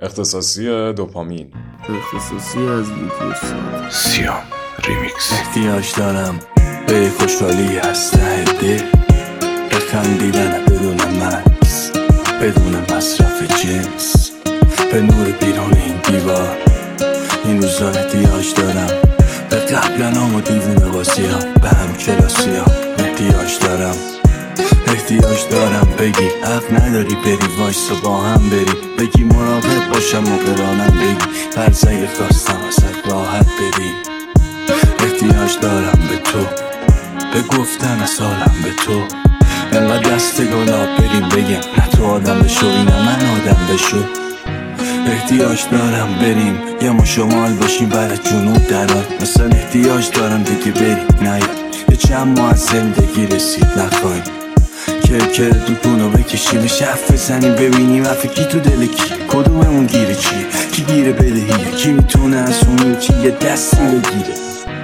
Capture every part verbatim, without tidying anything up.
اختصاصی دوپامین. اختصاصی از ویدیو ساز سیام ریمیکس. احتیاج دارم به خوشحالی از ته دل، به خندیدن بدون مکس، بدون مصرف جنس، به نور بیرون این دیوار. این روزا احتیاج دارم به قبلنام و دیوونه بازی‌ها، به هم کلاسی‌ها. احتیاج دارم احتیاج دارم بگی حق نداری بری وایسا با هم بری، بگی مراقب باشم و برانم بگی فرزه خواستم ازت راحت بری. احتیاج دارم به تو، به گفتن از حالم به تو، انقدر دست گلاب بریم بگم نه تو آدم بشو نه من آدم بشو. احتیاج دارم بریم یه ما شمال باشیم برای جنوب درار، مثلا احتیاج دارم دیگه بری نیاد یه چند ماه از زندگی رسید نخواهیم که که دو کنو بکشیم شف بزنیم ببینیم افکی تو دل کی، کدوممون گیره چیه، کی گیره بدهیه، کی میتونه از اون چی یه دستی بگیره.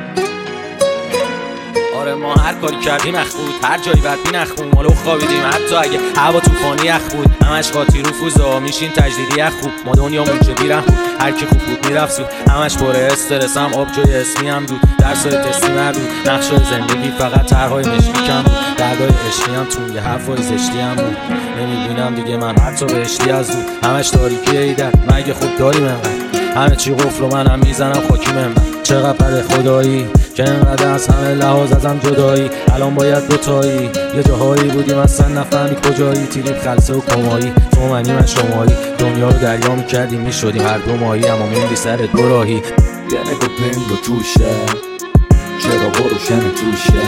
آره ما هر کاری کردیم اخ بود، هر جایی بدبین اخ بود، مالو خوابیدیم حتی اگه هوا طوفانی اخ بود، همش قاطی رفوزا میشین تجدیدی اخ بود، ما دنیامون چه بیرم بود، هر کی خوب بود میرفت سود، همش پر استرسم آبجوی اسمی هم دود، درسای تستی مردود، نقشای زندگی فقط طرحهای مشکی کم بود، دردای عشقی هم توی یه حرفای زشتی هم بود، نمیبینم دیگه من حتی بهشتی از دود، همش تاریکی ایدر مگه خوب داریم انقدر، همه چی قفل و منم میزنم خاکی منبر، چقدر بده خدایی که انقدر از همه لحاظ ازم جدایی، الان باید دوتایی یه جاهایی بودیم اصلا نفهمی کجایی، تیریب خلصه و کمایی تو منی من شمایی، دنیا رو دریا میکردیم میشدیم هر دو ماهی، اما موندی سر دو راهی. یه نگاه پنگو توشه چرا روشن توشه،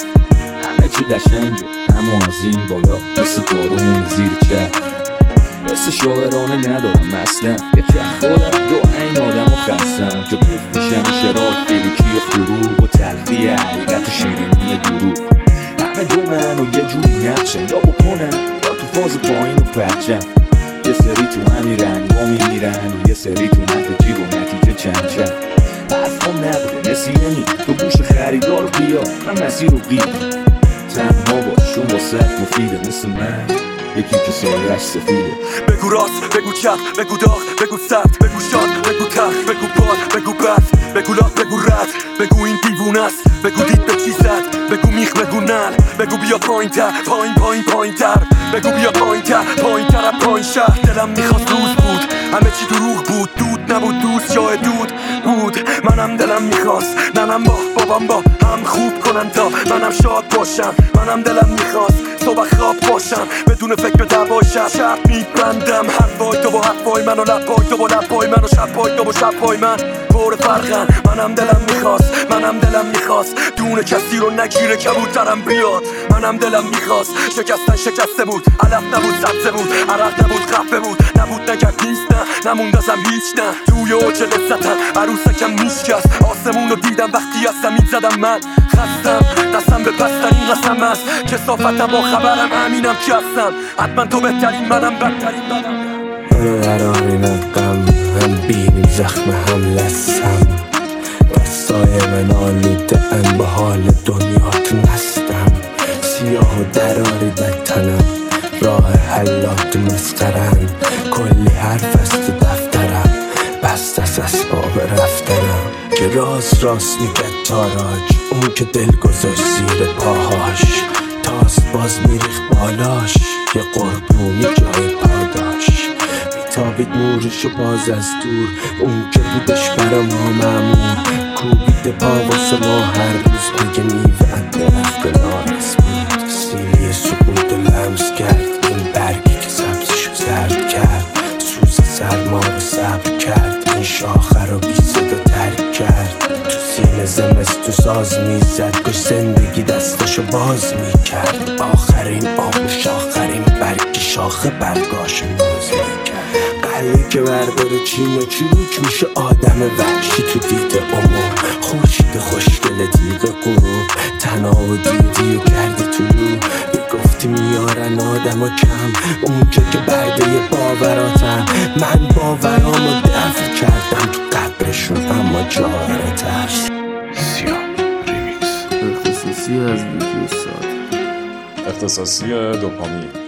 همه چی قشنگه اما از این بالا مثل بارون زیر چه، مثل شاعرانه ندارم اصلا یه چه خودم دو این آدم و خستم که بوف میشم شرار فیلیکی و فروغ و تلخی حقیقت و شیرینی دروغ، همه دو من و یه جوری نقشن یا بکنم یا تو فاز پایین و پرچم، یه سری تو همین رنگ ها میمیرن و یه سری تو نفت جیب و نتیجه چند چند، حرف هم نبوده نسیمی تو گوش خریدار رو بیا من مسیر رو قیم، تنها باش اون واسه مفیده مثل من یکی که سایه‌اش سفیده. بگو راست بگو چپ بگو داغ بگو سرد بگو شاد بگو تخت بگو باد بگو برف بگو لات بگو رد بگو این دیوونه است بگو دید به چی زد بگو میخ بگو نل بگو بیا پایین تر پایین پایین پایین تر بگو بیا پایین تر پایین تر از پایین شهر. دلم میخواست روز بود همه چی دروغ بود، دود نبود دوست جای دود بود، منم دلم میخواست ننم با بابام با هم خوب کنن تا منم شاد باشم، منم دلم میخواست صبح خواب باشم بدون فکر به دباشم، شرط میبندم حرفای تو با حرفای من و لبای تو با لبای من و شبای تو با شبای من پر فرقن، منم دلم میخواست منم دلم میخواست دونه کسی رو نگیره کبوترم بیاد، منم دلم میخواست شکستن شکسته بود علف نبود سبزه بود عرق نبود خفه بود نبود نکرد نیست نه نموند ازم هیچ نه توی اوج لذتم عروسکم میشکست آسمون رو دیدم وقتی از زمین زدم من خستم دستم به پسترین قسم است کثافتم با خبرم همینم که هستم حتما تو بهترین منم بدترین منم، منو قراری نقم هم بینی زخم هم لسم دستای من آلوده ان با حال دنیا تو نستم، سیاه و دراری در تنم راه حلات مسترن کلی حرف از تو دفترم بست از اسباب رفتنم که راست راست میگه تاراج اون که دل گذاشت زیر پاهاش تاست باز میریخ بالاش یه قربونی جای پاداش میتابید نورشو باز از دور اون که بودش برا ما معمول کوبیده پا واسه ما هر روز بگه میوه درخت نارس بود، سینی سکوت و لمس کرد این برگی که سبزشو زرد کرد، سوز سرما رو صبر کرد این شاخه رو بی صدا ترک کرد، تو سینه زمستو ساز میزد کش زندگی دستشو باز میکرد، آخرین آبوش آخرین برگی شاخه برگاشو ناز میکرد، قلعه که برداره چین و چروک میشه آدم وحشی تو دید عمر، خورشید خوشگل دیگه غروب تنها و دیدی و کردی تو رو گفتی میارن آدم و کم اون که که برده باوراتم، من باورامو دفع کردم تو قبرشون اما جارتش. سیام ریمیکس. اختصاصی از ویدیو ساز اختصاصی دوپامین.